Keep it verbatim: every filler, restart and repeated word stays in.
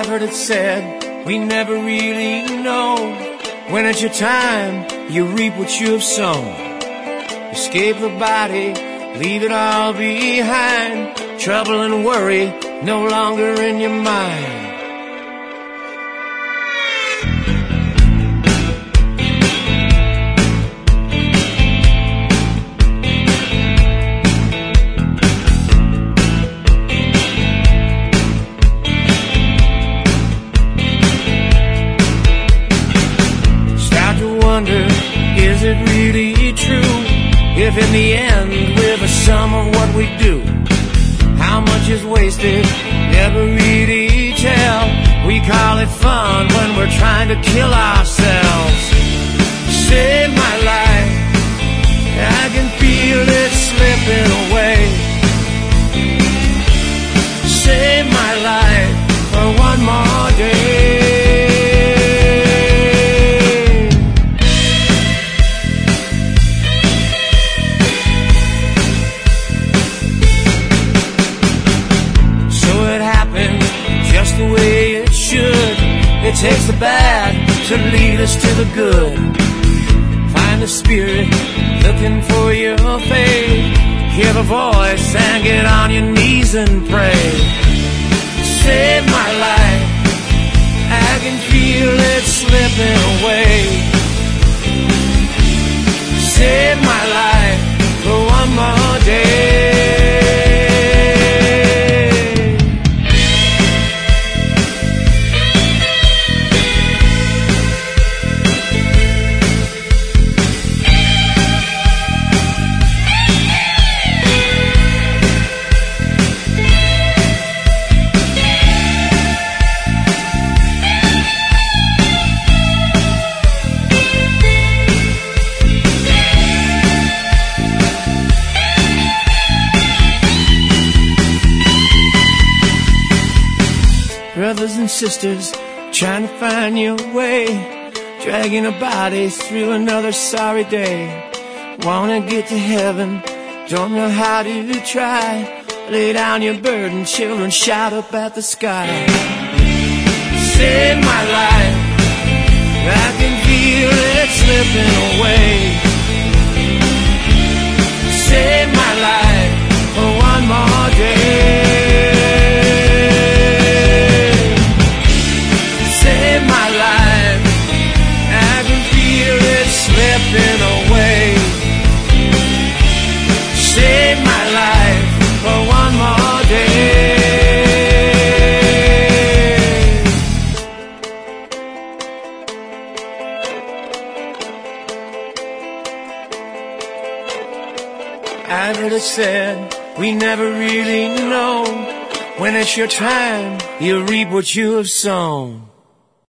I've heard it said, we never really know. When it's your time, you reap what you have sown. Escape the body, leave it all behind. Trouble and worry, no longer in your mind. Wonder, is it really true? If in the end we're the sum of what we do, how much is wasted? Never really tell. We call it fun when we're trying to kill ourselves. Save my life, I can feel it slipping away. Save my life for one more day. Just the way it should. It takes the bad to lead us to the good. Find the spirit looking for your faith. Hear the voice and get on your knees and pray. Save my life, I can feel it slipping away. Save my life for one more day. Brothers and sisters, trying to find your way, dragging a body through another sorry day. Wanna get to heaven, don't know how to try. Lay down your burden, children, shout up at the sky. Save my life, I can feel it slipping away. Save my life for one more day. My life, I can feel it slipping away. Save my life for one more day. I've heard it said, we never really know. When it's your time, you reap what you have sown.